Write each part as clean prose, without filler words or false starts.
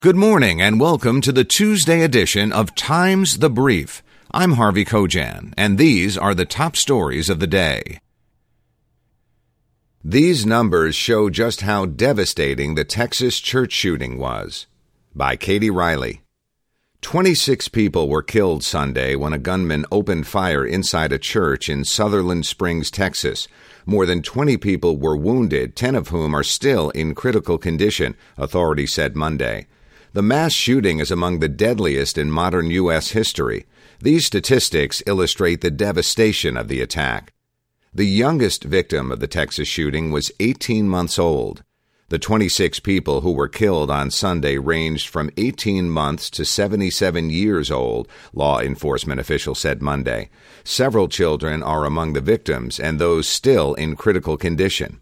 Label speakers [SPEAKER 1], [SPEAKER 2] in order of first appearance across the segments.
[SPEAKER 1] Good morning and welcome to the Tuesday edition of Times the Brief. I'm Harvey Kojan, and these are the top stories of the day. These numbers show just how devastating the Texas church shooting was. By Katie Riley. 26 people were killed Sunday when a gunman opened fire inside a church in Sutherland Springs, Texas. More than 20 people were wounded, 10 of whom are still in critical condition, authorities said Monday. The mass shooting is among the deadliest in modern U.S. history. These statistics illustrate the devastation of the attack. The youngest victim of the Texas shooting was 18 months old. The 26 people who were killed on Sunday ranged from 18 months to 77 years old, law enforcement officials said Monday. Several children are among the victims and those still in critical condition.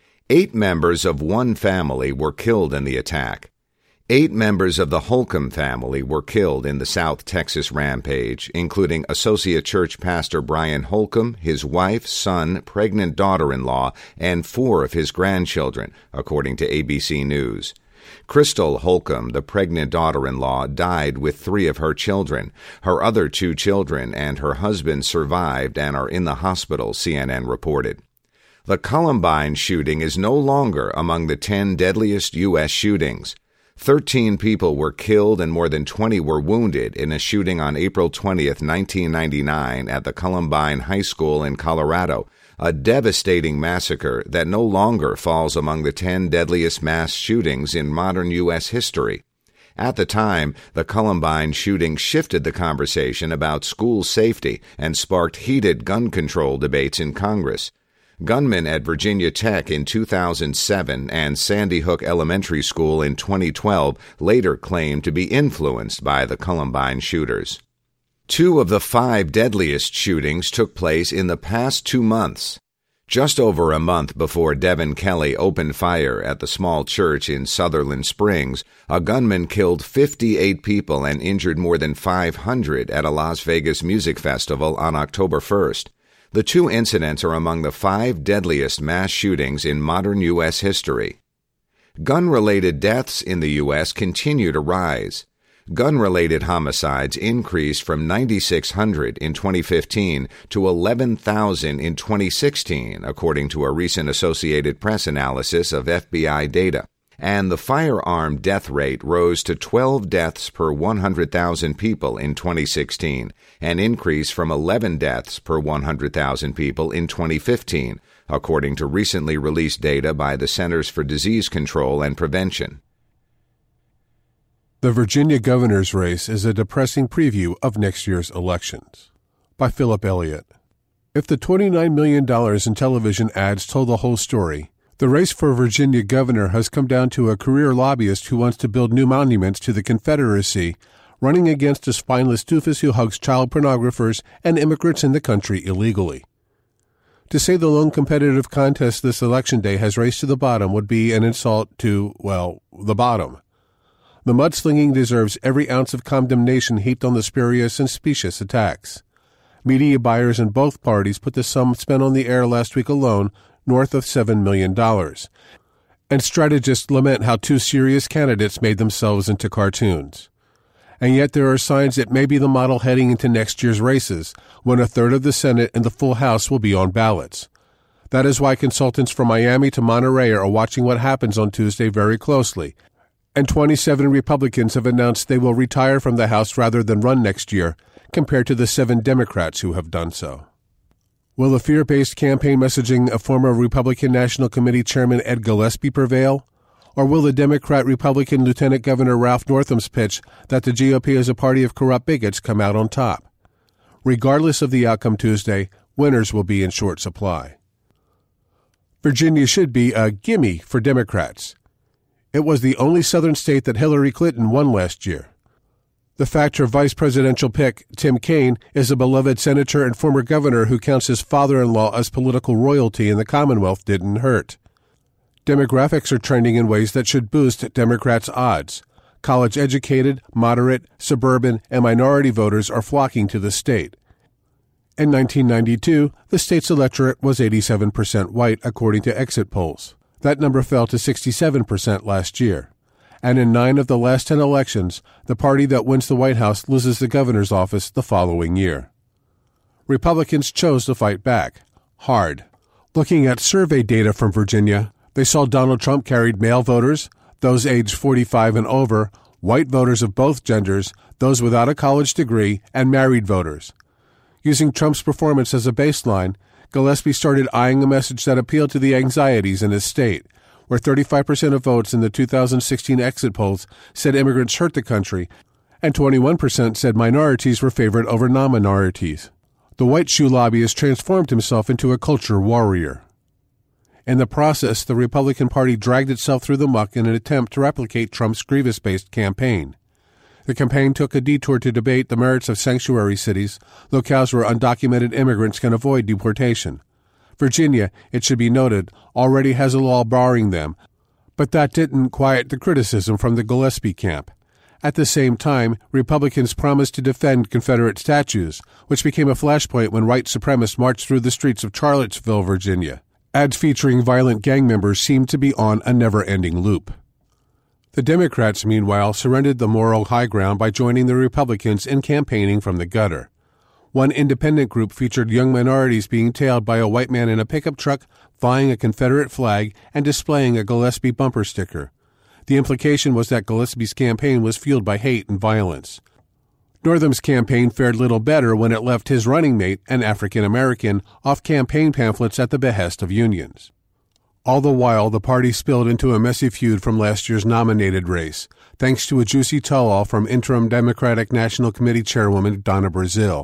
[SPEAKER 1] 8 members of one family were killed in the attack. 8 members of the Holcomb family were killed in the South Texas rampage, including Associate Church Pastor Brian Holcomb, his wife, son, pregnant daughter-in-law, and 4 of his grandchildren, according to ABC News. Crystal Holcomb, the pregnant daughter-in-law, died with 3 of her children. Her other 2 children and her husband survived and are in the hospital, CNN reported. The Columbine shooting is no longer among the 10 deadliest U.S. shootings. 13 people were killed and more than 20 were wounded in a shooting on April 20th, 1999 at the Columbine High School in Colorado, a devastating massacre that no longer falls among the 10 deadliest mass shootings in modern U.S. history. At the time, the Columbine shooting shifted the conversation about school safety and sparked heated gun control debates in Congress. Gunmen at Virginia Tech in 2007 and Sandy Hook Elementary School in 2012 later claimed to be influenced by the Columbine shooters. 2 of the 5 deadliest shootings took place in the past 2 months. Just over a month before Devin Kelley opened fire at the small church in Sutherland Springs, a gunman killed 58 people and injured more than 500 at a Las Vegas music festival on October 1st. The 2 incidents are among the 5 deadliest mass shootings in modern U.S. history. Gun-related deaths in the U.S. continue to rise. Gun-related homicides increased from 9,600 in 2015 to 11,000 in 2016, according to a recent Associated Press analysis of FBI data. And the firearm death rate rose to 12 deaths per 100,000 people in 2016, an increase from 11 deaths per 100,000 people in 2015, according to recently released data by the Centers for Disease Control and Prevention.
[SPEAKER 2] The Virginia governor's race is a depressing preview of next year's elections. By Philip Elliott. If the $29 million in television ads told the whole story, the race for Virginia governor has come down to a career lobbyist who wants to build new monuments to the Confederacy, running against a spineless doofus who hugs child pornographers and immigrants in the country illegally. To say the lone competitive contest this election day has raced to the bottom would be an insult to, well, the bottom. The mudslinging deserves every ounce of condemnation heaped on the spurious and specious attacks. Media buyers in both parties put the sum spent on the air last week alone north of $7 million. And strategists lament how 2 serious candidates made themselves into cartoons. And yet there are signs it may be the model heading into next year's races, when a third of the Senate and the full House will be on ballots. That is why consultants from Miami to Monterey are watching what happens on Tuesday very closely. And 27 Republicans have announced they will retire from the House rather than run next year, compared to the 7 Democrats who have done so. Will the fear-based campaign messaging of former Republican National Committee Chairman Ed Gillespie prevail? Or will the Democrat-Republican Lieutenant Governor Ralph Northam's pitch that the GOP is a party of corrupt bigots come out on top? Regardless of the outcome Tuesday, winners will be in short supply. Virginia should be a gimme for Democrats. It was the only southern state that Hillary Clinton won last year. The fact her vice presidential pick, Tim Kaine, is a beloved senator and former governor who counts his father-in-law as political royalty in the Commonwealth didn't hurt. Demographics are trending in ways that should boost Democrats' odds. College-educated, moderate, suburban, and minority voters are flocking to the state. In 1992, the state's electorate was 87% white, according to exit polls. That number fell to 67% last year. and in 9 of the last 10 elections, the party that wins the White House loses the governor's office the following year. Republicans chose to fight back, hard. Looking at survey data from Virginia, they saw Donald Trump carried male voters, those aged 45 and over, white voters of both genders, those without a college degree, and married voters. Using Trump's performance as a baseline, Gillespie started eyeing a message that appealed to the anxieties in his state, where 35% of votes in the 2016 exit polls said immigrants hurt the country, and 21% said minorities were favored over non-minorities. The white shoe lobbyist transformed himself into a culture warrior. In the process, the Republican Party dragged itself through the muck in an attempt to replicate Trump's grievance-based campaign. The campaign took a detour to debate the merits of sanctuary cities, locales where undocumented immigrants can avoid deportation. Virginia, it should be noted, already has a law barring them, but that didn't quiet the criticism from the Gillespie camp. At the same time, Republicans promised to defend Confederate statues, which became a flashpoint when white supremacists marched through the streets of Charlottesville, Virginia. Ads featuring violent gang members seemed to be on a never-ending loop. The Democrats, meanwhile, surrendered the moral high ground by joining the Republicans in campaigning from the gutter. One independent group featured young minorities being tailed by a white man in a pickup truck, flying a Confederate flag, and displaying a Gillespie bumper sticker. The implication was that Gillespie's campaign was fueled by hate and violence. Northam's campaign fared little better when it left his running mate, an African-American, off campaign pamphlets at the behest of unions. All the while, the party spilled into a messy feud from last year's nominated race, thanks to a juicy tell-all from interim Democratic National Committee Chairwoman Donna Brazile.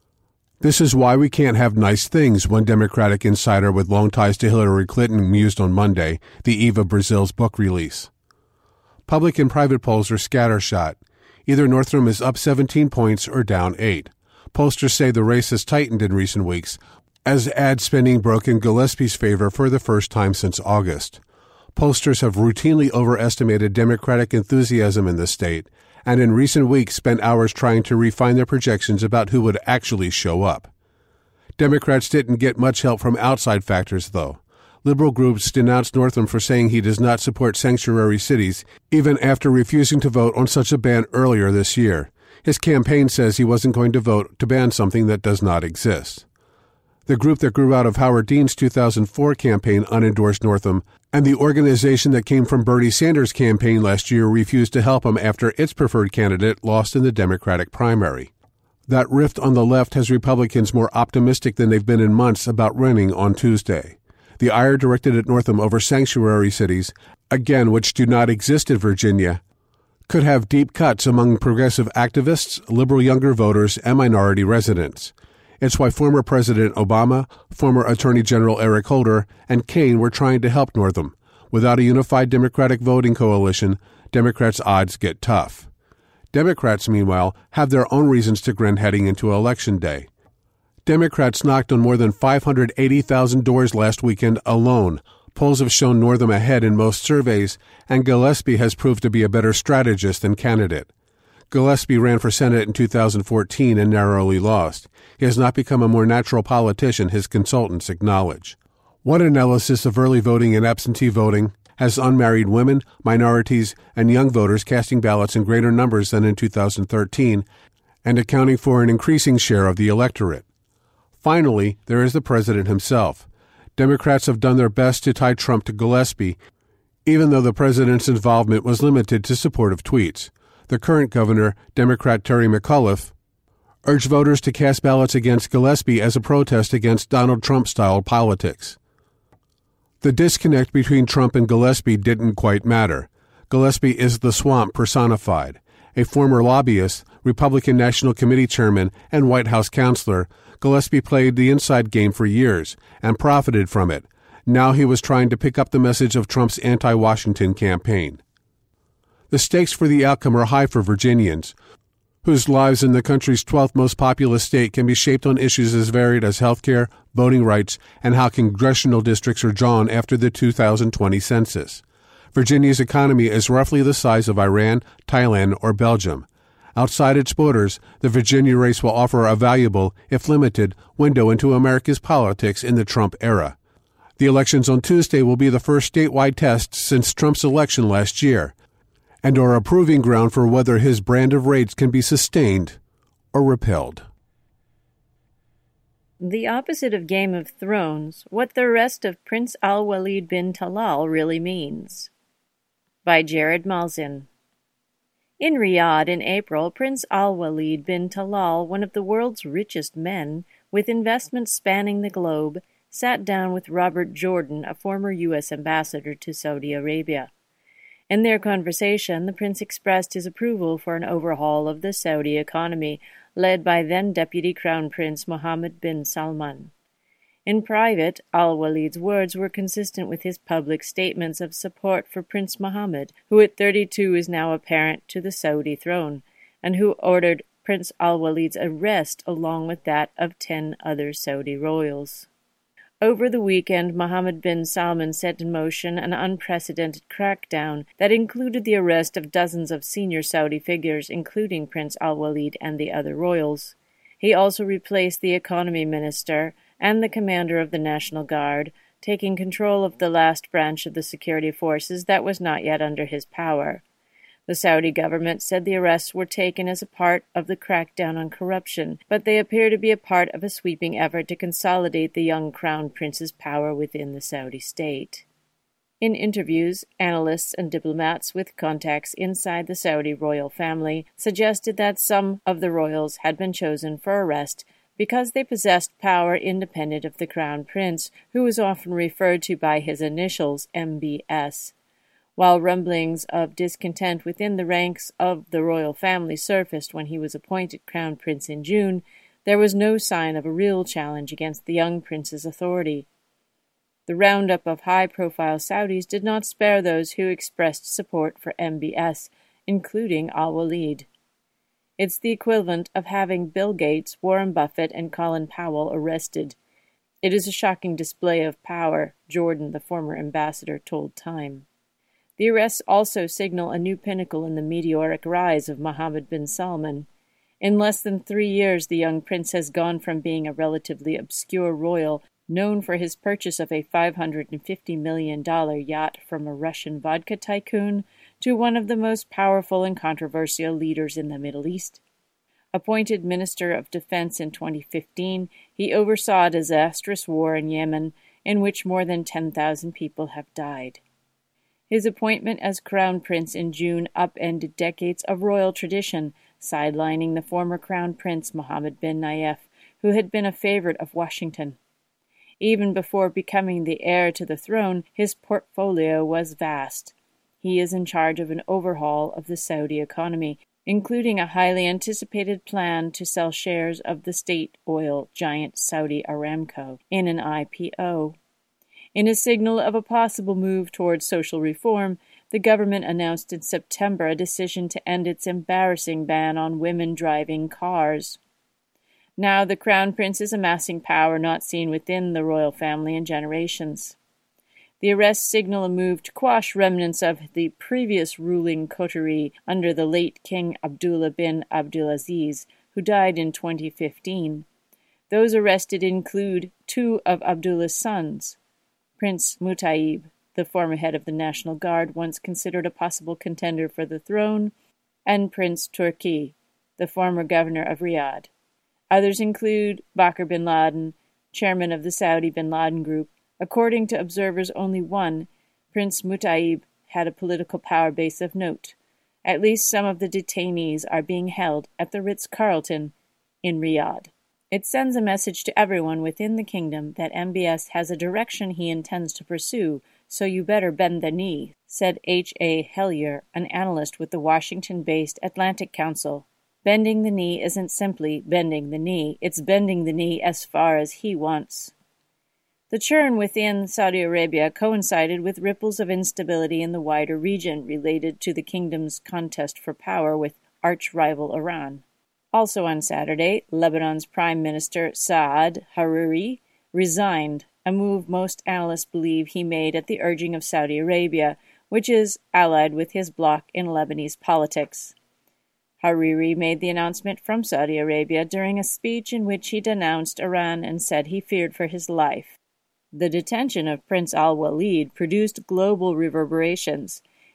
[SPEAKER 2] This is why we can't have nice things, one Democratic insider with long ties to Hillary Clinton mused on Monday, the eve of Brazile's book release. Public and private polls are scattershot. Either Northam is up 17 points or down 8. Pollsters say the race has tightened in recent weeks, as ad spending broke in Gillespie's favor for the first time since August. Pollsters have routinely overestimated Democratic enthusiasm in the state, and in recent weeks spent hours trying to refine their projections about who would actually show up. Democrats didn't get much help from outside factors, though. Liberal groups denounced Northam for saying he does not support sanctuary cities, even after refusing to vote on such a ban earlier this year. His campaign says he wasn't going to vote to ban something that does not exist. The group that grew out of Howard Dean's 2004 campaign unendorsed Northam, and the organization that came from Bernie Sanders' campaign last year refused to help him after its preferred candidate lost in the Democratic primary. That rift on the left has Republicans more optimistic than they've been in months about running on Tuesday. The ire directed at Northam over sanctuary cities, again which do not exist in Virginia, could have deep cuts among progressive activists, liberal younger voters, and minority residents. It's why former President Obama, former Attorney General Eric Holder, and Kaine were trying to help Northam. Without a unified Democratic voting coalition, Democrats' odds get tough. Democrats, meanwhile, have their own reasons to grin heading into Election Day. Democrats knocked on more than 580,000 doors last weekend alone. Polls have shown Northam ahead in most surveys, and Gillespie has proved to be a better strategist than candidate. Gillespie ran for Senate in 2014 and narrowly lost. He has not become a more natural politician, his consultants acknowledge. One analysis of early voting and absentee voting has unmarried women, minorities, and young voters casting ballots in greater numbers than in 2013 and accounting for an increasing share of the electorate. Finally, there is the president himself. Democrats have done their best to tie Trump to Gillespie, even though the president's involvement was limited to supportive tweets. The current governor, Democrat Terry McAuliffe, urged voters to cast ballots against Gillespie as a protest against Donald Trump-style politics. The disconnect between Trump and Gillespie didn't quite matter. Gillespie is the swamp personified. A former lobbyist, Republican National Committee chairman, and White House counselor, Gillespie played the inside game for years and profited from it. Now he was trying to pick up the message of Trump's anti-Washington campaign. The stakes for the outcome are high for Virginians, whose lives in the country's 12th most populous state can be shaped on issues as varied as health care, voting rights, and how congressional districts are drawn after the 2020 census. Virginia's economy is roughly the size of Iran, Thailand, or Belgium. Outside its borders, the Virginia race will offer a valuable, if limited, window into America's politics in the Trump era. The elections on Tuesday will be the first statewide test since Trump's election last year. and are a proving ground for whether his brand of raids can be sustained or repelled.
[SPEAKER 3] The opposite of Game of Thrones, what the arrest of Prince Al-Walid bin Talal really means. By Jared Malzin. In Riyadh in April, Prince Al-Walid bin Talal, one of the world's richest men, with investments spanning the globe, sat down with Robert Jordan, a former U.S. ambassador to Saudi Arabia. In their conversation, the prince expressed his approval for an overhaul of the Saudi economy, led by then-Deputy Crown Prince Mohammed bin Salman. In private, Al-Walid's words were consistent with his public statements of support for Prince Mohammed, who at 32 is now a parent to the Saudi throne, and who ordered Prince Al-Walid's arrest along with that of 10 other Saudi royals. Over the weekend, Mohammed bin Salman set in motion an unprecedented crackdown that included the arrest of dozens of senior Saudi figures, including Prince Al-Walid and the other royals. He also replaced the economy minister and the commander of the National Guard, taking control of the last branch of the security forces that was not yet under his power. The Saudi government said the arrests were taken as a part of the crackdown on corruption, but they appear to be a part of a sweeping effort to consolidate the young crown prince's power within the Saudi state. In interviews, analysts and diplomats with contacts inside the Saudi royal family suggested that some of the royals had been chosen for arrest because they possessed power independent of the crown prince, who was often referred to by his initials, MBS. While rumblings of discontent within the ranks of the royal family surfaced when he was appointed crown prince in June, there was no sign of a real challenge against the young prince's authority. The roundup of high-profile Saudis did not spare those who expressed support for MBS, including Al-Walid. It's the equivalent of having Bill Gates, Warren Buffett, and Colin Powell arrested. It is a shocking display of power, Jordan, the former ambassador, told Time. The arrests also signal a new pinnacle in the meteoric rise of Mohammed bin Salman. In less than 3 years, the young prince has gone from being a relatively obscure royal, known for his purchase of a $550 million yacht from a Russian vodka tycoon, to one of the most powerful and controversial leaders in the Middle East. Appointed Minister of Defense in 2015, he oversaw a disastrous war in Yemen, in which more than 10,000 people have died. His appointment as Crown Prince in June upended decades of royal tradition, sidelining the former Crown Prince Mohammed bin Nayef, who had been a favorite of Washington. Even before becoming the heir to the throne, his portfolio was vast. He is in charge of an overhaul of the Saudi economy, including a highly anticipated plan to sell shares of the state oil giant Saudi Aramco in an IPO. In a signal of a possible move towards social reform, the government announced in September a decision to end its embarrassing ban on women driving cars. Now the Crown Prince is amassing power not seen within the royal family in generations. The arrests signal a move to quash remnants of the previous ruling coterie under the late King Abdullah bin Abdulaziz, who died in 2015. Those arrested include 2 of Abdullah's sons. Prince Mutaib, the former head of the National Guard, once considered a possible contender for the throne, and Prince Turki, the former governor of Riyadh. Others include Bakr bin Laden, chairman of the Saudi bin Laden Group. According to observers only one, Prince Mutaib, had a political power base of note. At least some of the detainees are being held at the Ritz-Carlton in Riyadh. It sends a message to everyone within the kingdom that MBS has a direction he intends to pursue, so you better bend the knee, said H.A. Hellier, an analyst with the Washington-based Atlantic Council. Bending the knee isn't simply bending the knee, it's bending the knee as far as he wants. The churn within Saudi Arabia coincided with ripples of instability in the wider region related to the kingdom's contest for power with arch-rival Iran. Also on Saturday, Lebanon's Prime Minister Saad Hariri resigned, a move most analysts believe he made at the urging of Saudi Arabia, which is allied with his bloc in Lebanese politics. Hariri made the announcement from Saudi Arabia during a speech in which he denounced Iran and said he feared for his life. The detention of Prince Al-Walid produced global reverberations.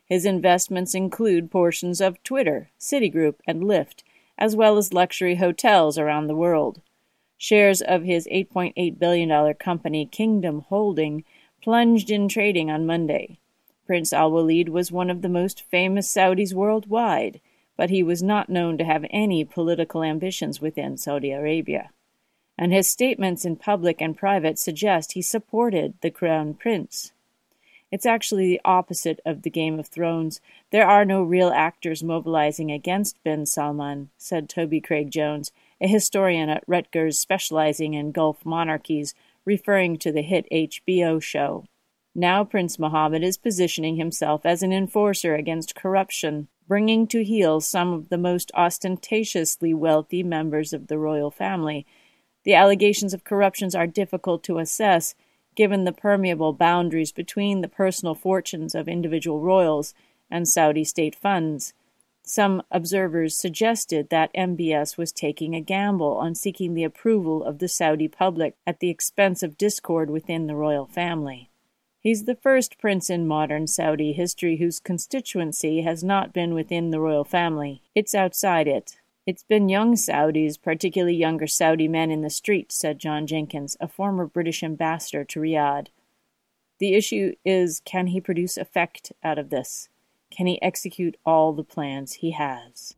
[SPEAKER 3] His investments include portions of Twitter, Citigroup, and Lyft, as well as luxury hotels around the world. Shares of his $8.8 billion company Kingdom Holding plunged in trading on Monday. Prince Al-Walid was one of the most famous Saudis worldwide, but he was not known to have any political ambitions within Saudi Arabia. And his statements in public and private suggest he supported the Crown Prince. It's actually the opposite of the Game of Thrones. There are no real actors mobilizing against bin Salman, said Toby Craig Jones, a historian at Rutgers specializing in Gulf monarchies, referring to the hit HBO show. Now Prince Mohammed is positioning himself as an enforcer against corruption, bringing to heel some of the most ostentatiously wealthy members of the royal family. The allegations of corruption are difficult to assess, given the permeable boundaries between the personal fortunes of individual royals and Saudi state funds. Some observers suggested that MBS was taking a gamble on seeking the approval of the Saudi public at the expense of discord within the royal family. He's the first prince in modern Saudi history whose constituency has not been within the royal family. It's outside it. It's been young Saudis, particularly younger Saudi men in the street, said John Jenkins, a former British ambassador to Riyadh. The issue is, can he produce effect out of this? Can he execute all the plans he has?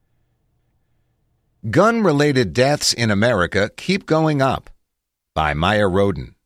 [SPEAKER 1] Gun-related deaths in America keep going up. By Maya Roden.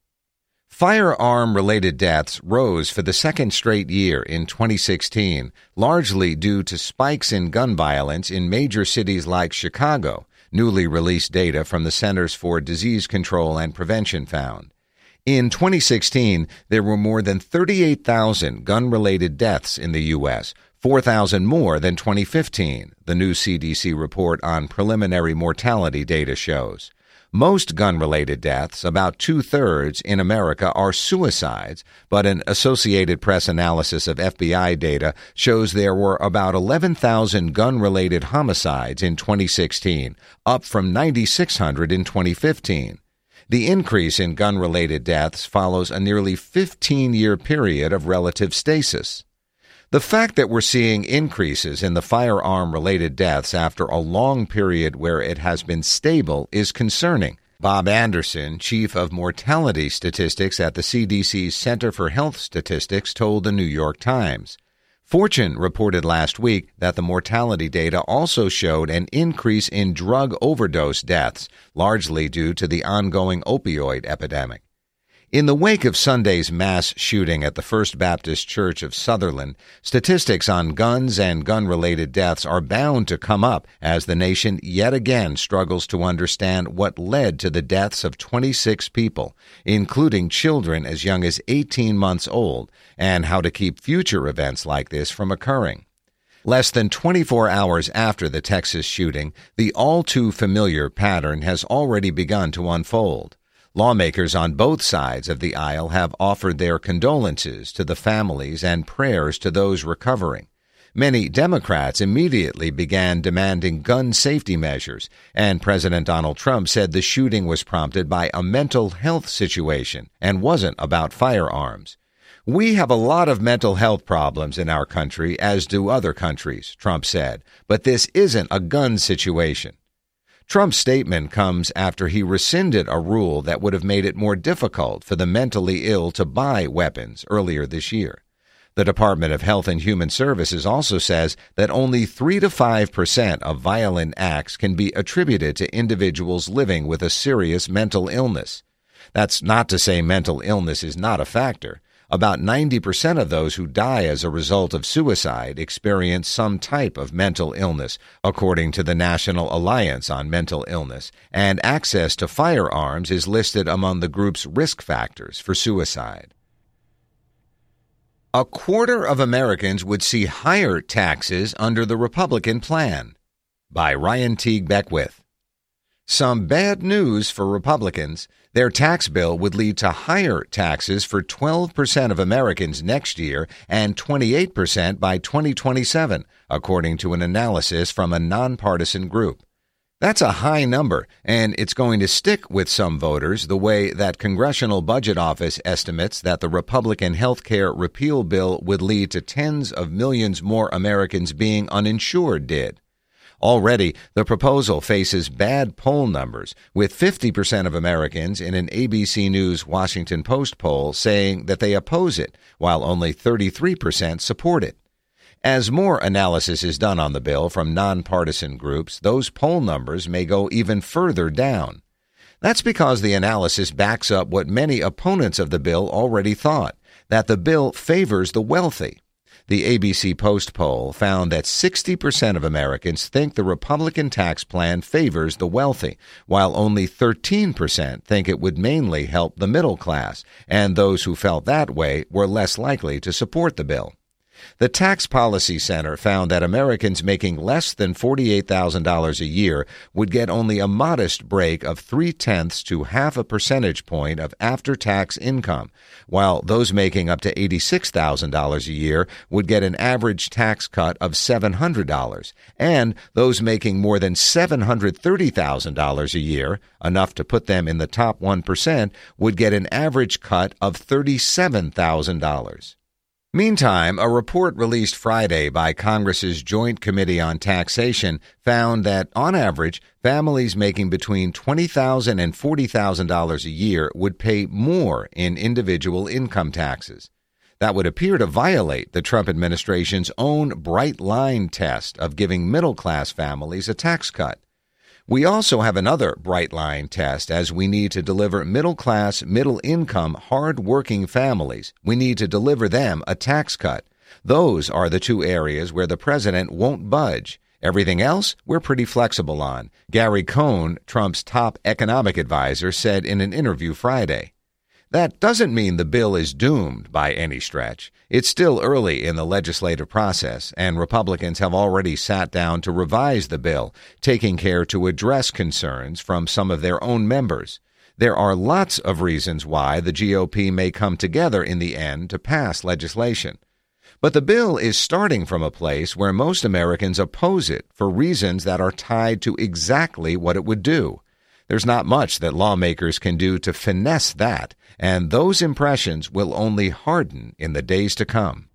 [SPEAKER 1] Firearm-related deaths rose for the second straight year in 2016, largely due to spikes in gun violence in major cities like Chicago, newly released data from the Centers for Disease Control and Prevention found. In 2016, there were more than 38,000 gun-related deaths in the U.S., 4,000 more than 2015, the new CDC report on preliminary mortality data shows. Most gun-related deaths, about two-thirds in America, are suicides, but an Associated Press analysis of FBI data shows there were about 11,000 gun-related homicides in 2016, up from 9,600 in 2015. The increase in gun-related deaths follows a nearly 15-year period of relative stasis. The fact that we're seeing increases in the firearm-related deaths after a long period where it has been stable is concerning. Bob Anderson, chief of mortality statistics at the CDC's Center for Health Statistics, told the New York Times. Fortune reported last week that the mortality data also showed an increase in drug overdose deaths, largely due to the ongoing opioid epidemic. In the wake of Sunday's mass shooting at the First Baptist Church of Sutherland, statistics on guns and gun-related deaths are bound to come up as the nation yet again struggles to understand what led to the deaths of 26 people, including children as young as 18 months old, and how to keep future events like this from occurring. Less than 24 hours after the Texas shooting, the all-too-familiar pattern has already begun to unfold. Lawmakers on both sides of the aisle have offered their condolences to the families and prayers to those recovering. Many Democrats immediately began demanding gun safety measures, and President Donald Trump said the shooting was prompted by a mental health situation and wasn't about firearms. "We have a lot of mental health problems in our country, as do other countries," Trump said, "but this isn't a gun situation." Trump's statement comes after he rescinded a rule that would have made it more difficult for the mentally ill to buy weapons earlier this year. The Department of Health and Human Services also says that only 3 to 5% of violent acts can be attributed to individuals living with a serious mental illness. That's not to say mental illness is not a factor. About 90% of those who die as a result of suicide experience some type of mental illness, according to the National Alliance on Mental Illness, and access to firearms is listed among the group's risk factors for suicide. A quarter of Americans would see higher taxes under the Republican plan. By Ryan Teague Beckwith. Some bad news for Republicans. Their tax bill would lead to higher taxes for 12% of Americans next year and 28% by 2027, according to an analysis from a nonpartisan group. That's a high number, and it's going to stick with some voters the way that Congressional Budget Office estimates that the Republican health care repeal bill would lead to tens of millions more Americans being uninsured did. Already, the proposal faces bad poll numbers, with 50% of Americans in an ABC News Washington Post poll saying that they oppose it, while only 33% support it. As more analysis is done on the bill from nonpartisan groups, those poll numbers may go even further down. That's because the analysis backs up what many opponents of the bill already thought, that the bill favors the wealthy. The ABC Post poll found that 60% of Americans think the Republican tax plan favors the wealthy, while only 13% think it would mainly help the middle class, and those who felt that way were less likely to support the bill. The Tax Policy Center found that Americans making less than $48,000 a year would get only a modest break of 0.3 to 0.5 percentage point of after-tax income, while those making up to $86,000 a year would get an average tax cut of $700, and those making more than $730,000 a year, enough to put them in the top 1%, would get an average cut of $37,000. Meantime, a report released Friday by Congress's Joint Committee on Taxation found that, on average, families making between $20,000 and $40,000 a year would pay more in individual income taxes. That would appear to violate the Trump administration's own bright line test of giving middle-class families a tax cut. We also have another bright line test as we need to deliver middle-class, middle-income, hard-working families. We need to deliver them a tax cut. Those are the two areas where the president won't budge. Everything else, we're pretty flexible on, Gary Cohn, Trump's top economic advisor, said in an interview Friday. That doesn't mean the bill is doomed by any stretch. It's still early in the legislative process, and Republicans have already sat down to revise the bill, taking care to address concerns from some of their own members. There are lots of reasons why the GOP may come together in the end to pass legislation. But the bill is starting from a place where most Americans oppose it for reasons that are tied to exactly what it would do. There's not much that lawmakers can do to finesse that, and those impressions will only harden in the days to come.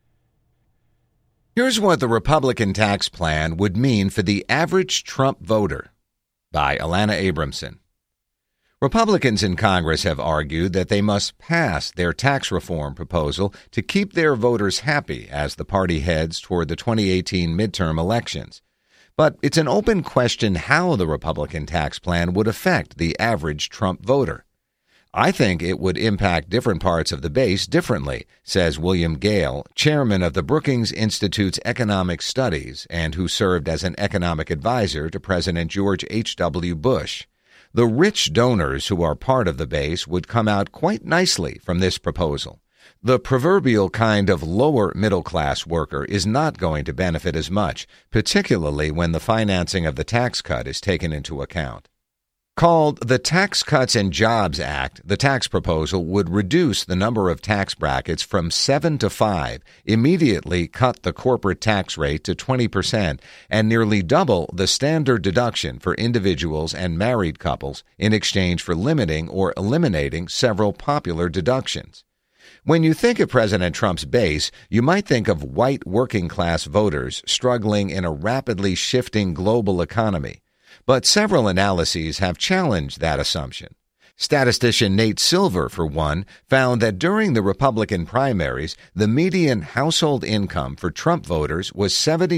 [SPEAKER 1] Here's what the Republican tax plan would mean for the average Trump voter, by Alana Abramson. Republicans in Congress have argued that they must pass their tax reform proposal to keep their voters happy as the party heads toward the 2018 midterm elections. But it's an open question how the Republican tax plan would affect the average Trump voter. I think it would impact different parts of the base differently, says William Gale, chairman of the Brookings Institute's Economic Studies and who served as an economic advisor to President George H.W. Bush. The rich donors who are part of the base would come out quite nicely from this proposal. The proverbial kind of lower middle-class worker is not going to benefit as much, particularly when the financing of the tax cut is taken into account. Called the Tax Cuts and Jobs Act, the tax proposal would reduce the number of tax brackets from 7 to 5, immediately cut the corporate tax rate to 20%, and nearly double the standard deduction for individuals and married couples in exchange for limiting or eliminating several popular deductions. When you think of President Trump's base, you might think of white working-class voters struggling in a rapidly shifting global economy. But several analyses have challenged that assumption. Statistician Nate Silver, for one, found that during the Republican primaries, the median household income for Trump voters was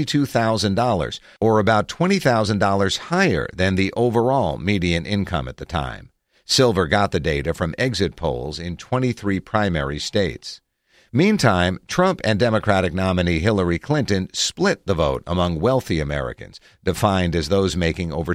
[SPEAKER 1] $72,000, or about $20,000 higher than the overall median income at the time. Silver got the data from exit polls in 23 primary states. Meantime, Trump and Democratic nominee Hillary Clinton split the vote among wealthy Americans, defined as those making over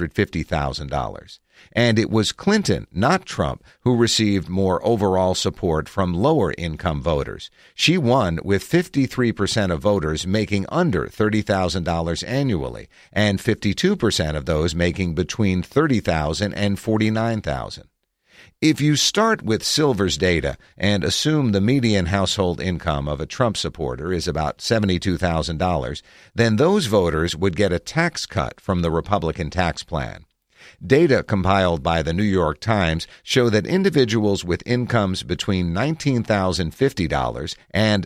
[SPEAKER 1] $250,000. And it was Clinton, not Trump, who received more overall support from lower-income voters. She won with 53% of voters making under $30,000 annually, and 52% of those making between $30,000 and $49,000. If you start with Silver's data and assume the median household income of a Trump supporter is about $72,000, then those voters would get a tax cut from the Republican tax plan. Data compiled by the New York Times show that individuals with incomes between $19,050 and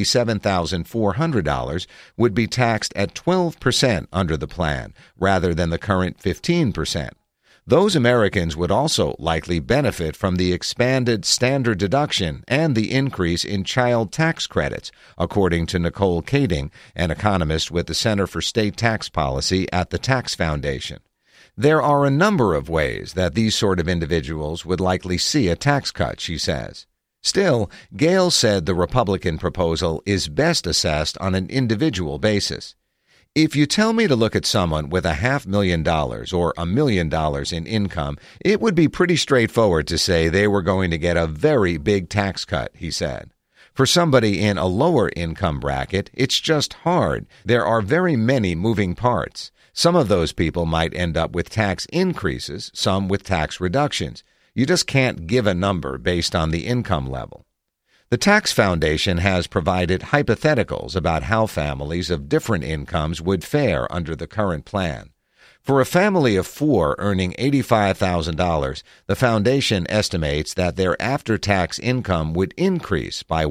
[SPEAKER 1] $77,400 would be taxed at 12% under the plan, rather than the current 15%. Those Americans would also likely benefit from the expanded standard deduction and the increase in child tax credits, according to Nicole Kading, an economist with the Center for State Tax Policy at the Tax Foundation. There are a number of ways that these sort of individuals would likely see a tax cut, she says. Still, Gale said the Republican proposal is best assessed on an individual basis. If you tell me to look at someone with $500,000 or $1 million in income, it would be pretty straightforward to say they were going to get a very big tax cut, he said. For somebody in a lower income bracket, it's just hard. There are very many moving parts. Some of those people might end up with tax increases, some with tax reductions. You just can't give a number based on the income level. The Tax Foundation has provided hypotheticals about how families of different incomes would fare under the current plan. For a family of four earning $85,000, the foundation estimates that their after-tax income would increase by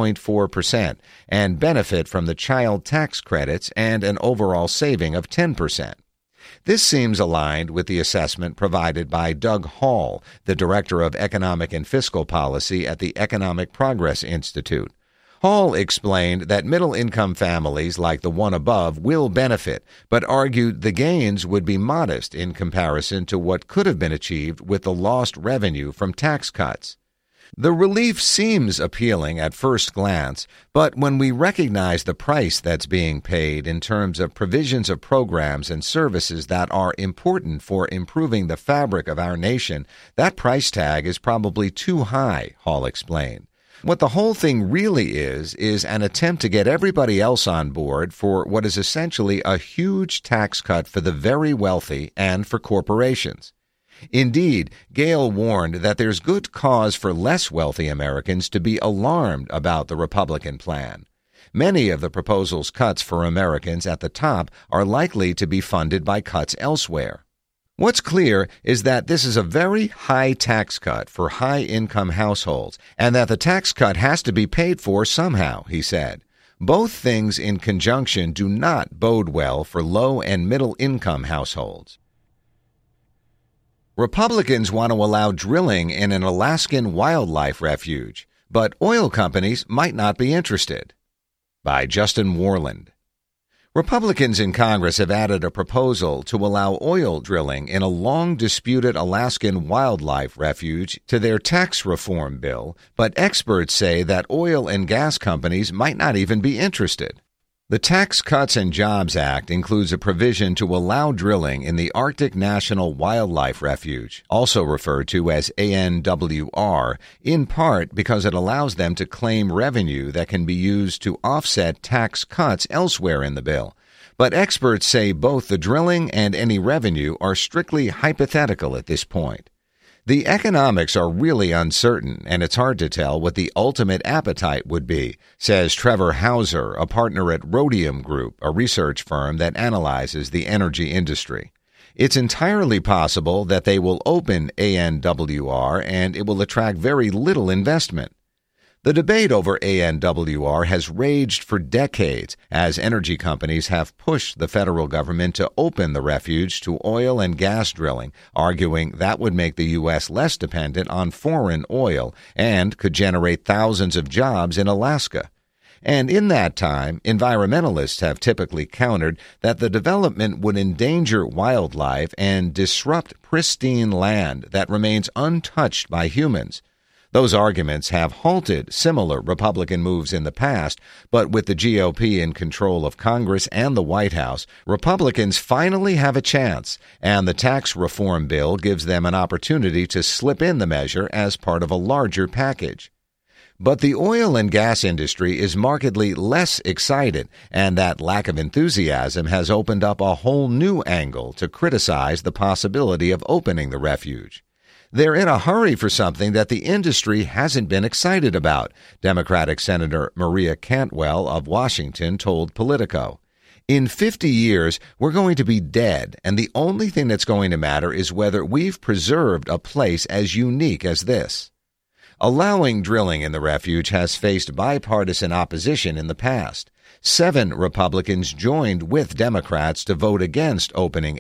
[SPEAKER 1] 1.4% and benefit from the child tax credits and an overall saving of 10%. This seems aligned with the assessment provided by Doug Hall, the Director of Economic and Fiscal Policy at the Economic Progress Institute. Hall explained that middle-income families like the one above will benefit, but argued the gains would be modest in comparison to what could have been achieved with the lost revenue from tax cuts. The relief seems appealing at first glance, but when we recognize the price that's being paid in terms of provisions of programs and services that are important for improving the fabric of our nation, that price tag is probably too high, Hall explained. What the whole thing really is an attempt to get everybody else on board for what is essentially a huge tax cut for the very wealthy and for corporations. Indeed, Gale warned that there's good cause for less wealthy Americans to be alarmed about the Republican plan. Many of the proposal's cuts for Americans at the top are likely to be funded by cuts elsewhere. What's clear is that this is a very high tax cut for high-income households, and that the tax cut has to be paid for somehow, he said. Both things in conjunction do not bode well for low- and middle-income households. Republicans want to allow drilling in an Alaskan wildlife refuge, but oil companies might not be interested. By Justin Warland. Republicans in Congress have added a proposal to allow oil drilling in a long-disputed Alaskan wildlife refuge to their tax reform bill, but experts say that oil and gas companies might not even be interested. The Tax Cuts and Jobs Act includes a provision to allow drilling in the Arctic National Wildlife Refuge, also referred to as ANWR, in part because it allows them to claim revenue that can be used to offset tax cuts elsewhere in the bill. But experts say both the drilling and any revenue are strictly hypothetical at this point. The economics are really uncertain, and it's hard to tell what the ultimate appetite would be, says Trevor Hauser, a partner at Rhodium Group, a research firm that analyzes the energy industry. It's entirely possible that they will open ANWR and it will attract very little investment. The debate over ANWR has raged for decades as energy companies have pushed the federal government to open the refuge to oil and gas drilling, arguing that would make the U.S. less dependent on foreign oil and could generate thousands of jobs in Alaska. And in that time, environmentalists have typically countered that the development would endanger wildlife and disrupt pristine land that remains untouched by humans. Those arguments have halted similar Republican moves in the past, but with the GOP in control of Congress and the White House, Republicans finally have a chance, and the tax reform bill gives them an opportunity to slip in the measure as part of a larger package. But the oil and gas industry is markedly less excited, and that lack of enthusiasm has opened up a whole new angle to criticize the possibility of opening the refuge. They're in a hurry for something that the industry hasn't been excited about, Democratic Senator Maria Cantwell of Washington told Politico. In 50 years, we're going to be dead, and the only thing that's going to matter is whether we've preserved a place as unique as this. Allowing drilling in the refuge has faced bipartisan opposition in the past. 7 Republicans joined with Democrats to vote against opening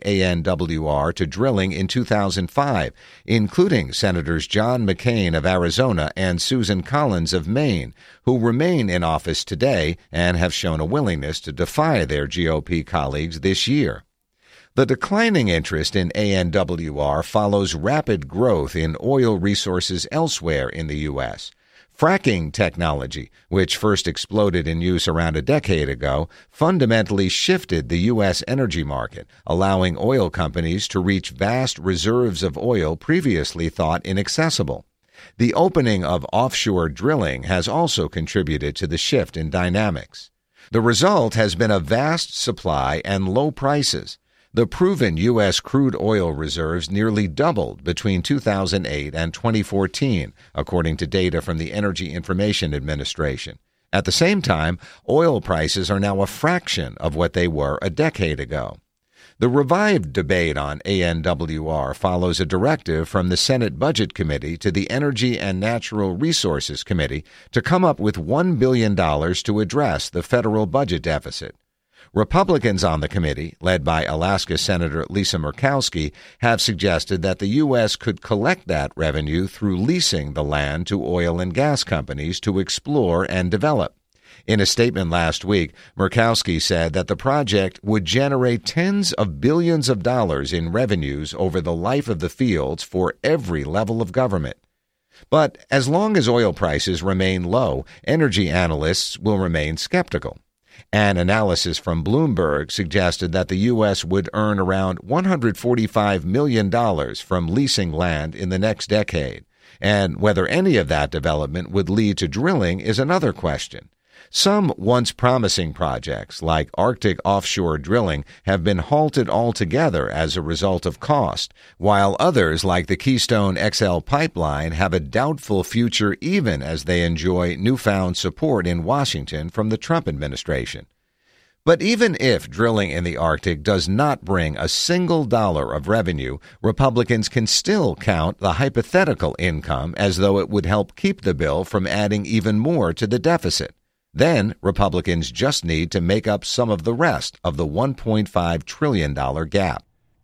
[SPEAKER 1] ANWR to drilling in 2005, including Senators John McCain of Arizona and Susan Collins of Maine, who remain in office today and have shown a willingness to defy their GOP colleagues this year. The declining interest in ANWR follows rapid growth in oil resources elsewhere in the U.S. Fracking technology, which first exploded in use around a decade ago, fundamentally shifted the U.S. energy market, allowing oil companies to reach vast reserves of oil previously thought inaccessible. The opening of offshore drilling has also contributed to the shift in dynamics. The result has been a vast supply and low prices. The proven U.S. crude oil reserves nearly doubled between 2008 and 2014, according to data from the Energy Information Administration. At the same time, oil prices are now a fraction of what they were a decade ago. The revived debate on ANWR follows a directive from the Senate Budget Committee to the Energy and Natural Resources Committee to come up with $1 billion to address the federal budget deficit. Republicans on the committee, led by Alaska Senator Lisa Murkowski, have suggested that the U.S. could collect that revenue through leasing the land to oil and gas companies to explore and develop. In a statement last week, Murkowski said that the project would generate tens of billions of dollars in revenues over the life of the fields for every level of government. But as long as oil prices remain low, energy analysts will remain skeptical. An analysis from Bloomberg suggested that the U.S. would earn around $145 million from leasing land in the next decade, and whether any of that development would lead to drilling is another question. Some once promising projects, like Arctic offshore drilling, have been halted altogether as a result of cost, while others, like the Keystone XL pipeline, have a doubtful future even as they enjoy newfound support in Washington from the Trump administration. But even if drilling in the Arctic does not bring a single dollar of revenue, Republicans can still count the hypothetical income as though it would help keep the bill from adding even more to the deficit. Then Republicans just need to make up some of the rest of the $1.5 trillion gap.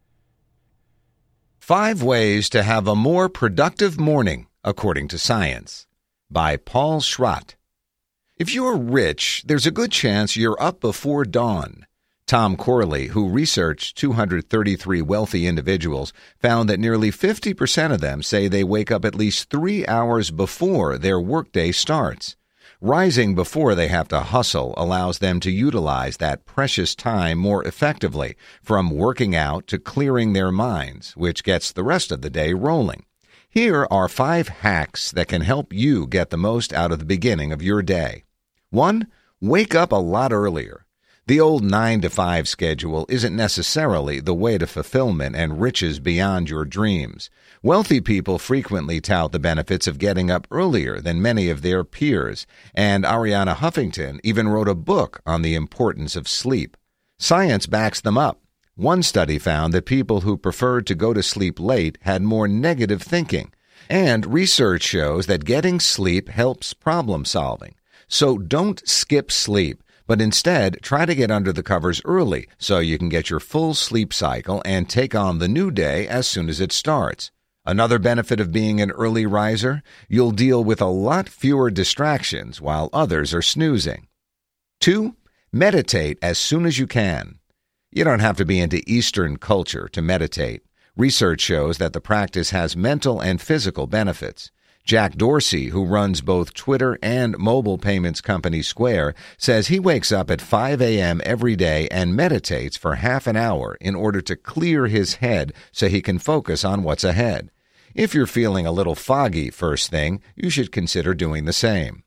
[SPEAKER 1] 5 Ways to Have a More Productive Morning, According to Science, by Paul Schratt. If you're rich, there's a good chance you're up before dawn. Tom Corley, who researched 233 wealthy individuals, found that nearly 50% of them say they wake up at least 3 hours before their workday starts. Rising before they have to hustle allows them to utilize that precious time more effectively, from working out to clearing their minds, which gets the rest of the day rolling. Here are 5 hacks that can help you get the most out of the beginning of your day. 1. Wake up a lot earlier. The old 9-to-5 schedule isn't necessarily the way to fulfillment and riches beyond your dreams. Wealthy people frequently tout the benefits of getting up earlier than many of their peers, and Arianna Huffington even wrote a book on the importance of sleep. Science backs them up. One study found that people who preferred to go to sleep late had more negative thinking, and research shows that getting sleep helps problem solving. So don't skip sleep, but instead try to get under the covers early so you can get your full sleep cycle and take on the new day as soon as it starts. Another benefit of being an early riser, you'll deal with a lot fewer distractions while others are snoozing. 2. Meditate as soon as you can. You don't have to be into Eastern culture to meditate. Research shows that the practice has mental and physical benefits. Jack Dorsey, who runs both Twitter and mobile payments company Square, says he wakes up at 5 a.m. every day and meditates for half an hour in order to clear his head so he can focus on what's ahead. If you're feeling a little foggy first thing, you should consider doing the same.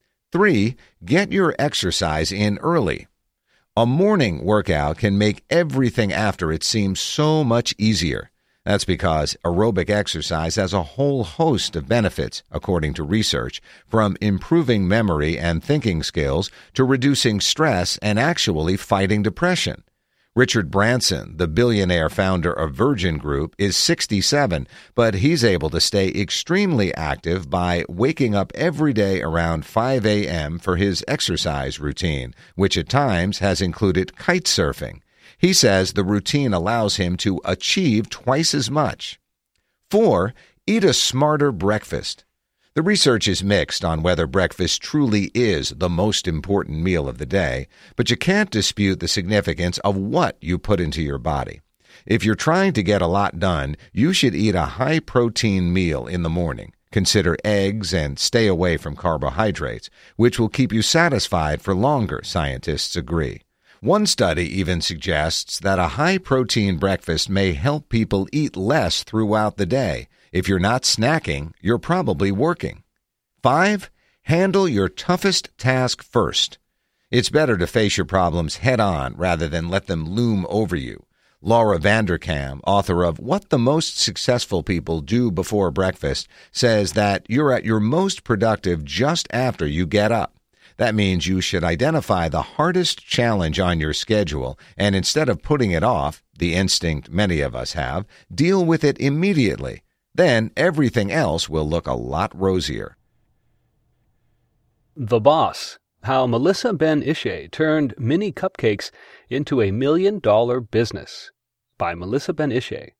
[SPEAKER 1] 3. Get your exercise in early. A morning workout can make everything after it seem so much easier. That's because aerobic exercise has a whole host of benefits, according to research, from improving memory and thinking skills to reducing stress and actually fighting depression. Richard Branson, the billionaire founder of Virgin Group, is 67, but he's able to stay extremely active by waking up every day around 5 a.m. for his exercise routine, which at times has included kite surfing. He says the routine allows him to achieve twice as much. 4. Eat a smarter breakfast. The research is mixed on whether breakfast truly is the most important meal of the day, but you can't dispute the significance of what you put into your body. If you're trying to get a lot done, you should eat a high-protein meal in the morning. Consider eggs and stay away from carbohydrates, which will keep you satisfied for longer, scientists agree. One study even suggests that a high-protein breakfast may help people eat less throughout the day. If you're not snacking, you're probably working. 5. Handle your toughest task first. It's better to face your problems head-on rather than let them loom over you. Laura Vanderkam, author of What the Most Successful People Do Before Breakfast, says that you're at your most productive just after you get up. That means you should identify the hardest challenge on your schedule, and instead of putting it off, the instinct many of us have, deal with it immediately. Then everything else will look a lot rosier.
[SPEAKER 4] The Boss: How Melissa Ben Ishay Turned Mini Cupcakes into a $1 Million Business, by Melissa Ben Ishay.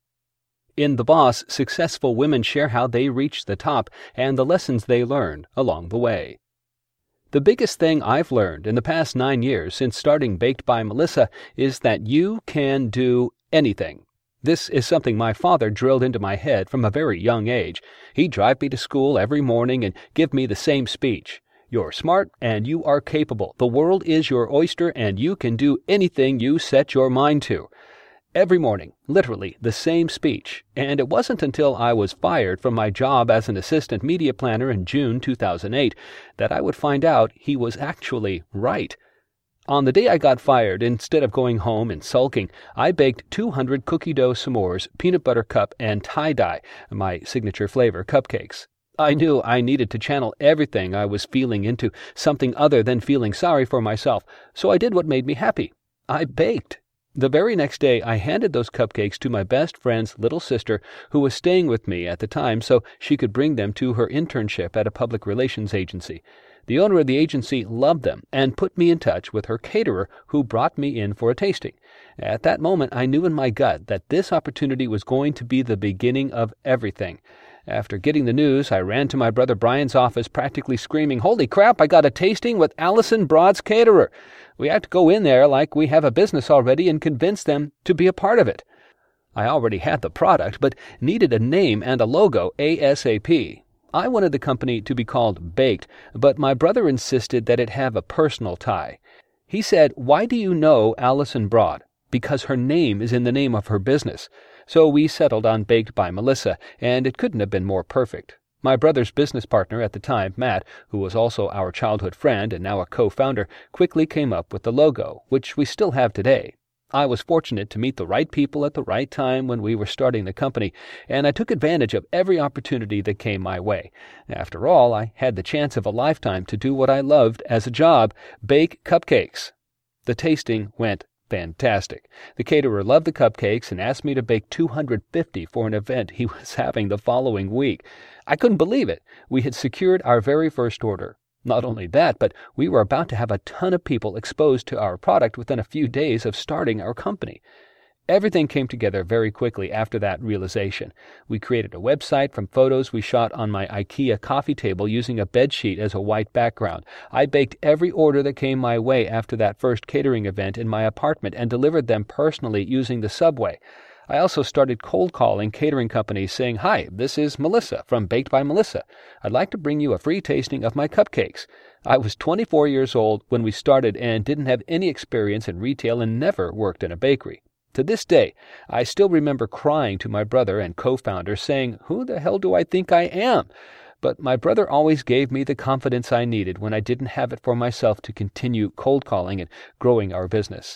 [SPEAKER 4] In The Boss, successful women share how they reached the top and the lessons they learned along the way. The biggest thing I've learned in the past 9 years since starting Baked by Melissa is that you can do anything. This is something my father drilled into my head from a very young age. He'd drive me to school every morning and give me the same speech. You're smart and you are capable. The world is your oyster and you can do anything you set your mind to. Every morning, literally the same speech, and it wasn't until I was fired from my job as an assistant media planner in June 2008 that I would find out he was actually right. On the day I got fired, instead of going home and sulking, I baked 200 cookie dough s'mores, peanut butter cup, and tie-dye, my signature flavor cupcakes. I knew I needed to channel everything I was feeling into something other than feeling sorry for myself, so I did what made me happy. I baked. The very next day, I handed those cupcakes to my best friend's little sister, who was staying with me at the time so she could bring them to her internship at a public relations agency. The owner of the agency loved them and put me in touch with her caterer, who brought me in for a tasting. At that moment, I knew in my gut that this opportunity was going to be the beginning of everything. After getting the news, I ran to my brother Brian's office practically screaming, "Holy crap, I got a tasting with Allison Broad's caterer. We have to go in there like we have a business already and convince them to be a part of it." I already had the product, but needed a name and a logo ASAP. I wanted the company to be called Baked, but my brother insisted that it have a personal tie. He said, "Why do you know Allison Broad?" "Because her name is in the name of her business." So we settled on Baked by Melissa, and it couldn't have been more perfect. My brother's business partner at the time, Matt, who was also our childhood friend and now a co-founder, quickly came up with the logo, which we still have today. I was fortunate to meet the right people at the right time when we were starting the company, and I took advantage of every opportunity that came my way. After all, I had the chance of a lifetime to do what I loved as a job, bake cupcakes. The tasting went fantastic. The caterer loved the cupcakes and asked me to bake 250 for an event he was having the following week. I couldn't believe it. We had secured our very first order. Not only that, but we were about to have a ton of people exposed to our product within a few days of starting our company. Everything came together very quickly after that realization. We created a website from photos we shot on my IKEA coffee table using a bedsheet as a white background. I baked every order that came my way after that first catering event in my apartment and delivered them personally using the subway. I also started cold calling catering companies saying, "Hi, this is Melissa from Baked by Melissa. I'd like to bring you a free tasting of my cupcakes." I was 24 years old when we started and didn't have any experience in retail and never worked in a bakery. To this day, I still remember crying to my brother and co-founder saying, "Who the hell do I think I am?" But my brother always gave me the confidence I needed when I didn't have it for myself to continue cold calling and growing our business.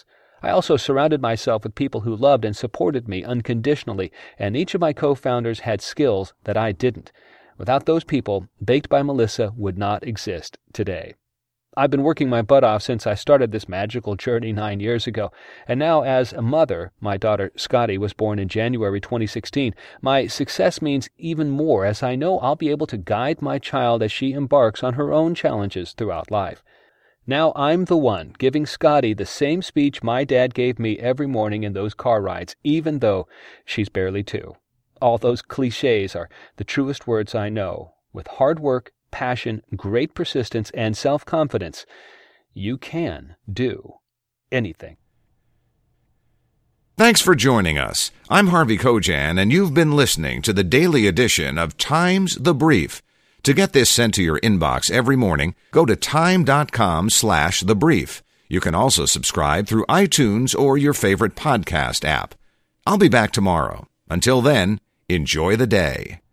[SPEAKER 4] I also surrounded myself with people who loved and supported me unconditionally, and each of my co-founders had skills that I didn't. Without those people, Baked by Melissa would not exist today. I've been working my butt off since I started this magical journey 9 years ago, and now as a mother, my daughter Scotty was born in January 2016, my success means even more as I know I'll be able to guide my child as she embarks on her own challenges throughout life. Now I'm the one giving Scotty the same speech my dad gave me every morning in those car rides, even though she's barely 2. All those cliches are the truest words I know. With hard work, passion, great persistence, and self-confidence, you can do anything.
[SPEAKER 1] Thanks for joining us. I'm Harvey Kojan, and you've been listening to the daily edition of Times the Brief. To get this sent to your inbox every morning, go to time.com/thebrief. You can also subscribe through iTunes or your favorite podcast app. I'll be back tomorrow. Until then, enjoy the day.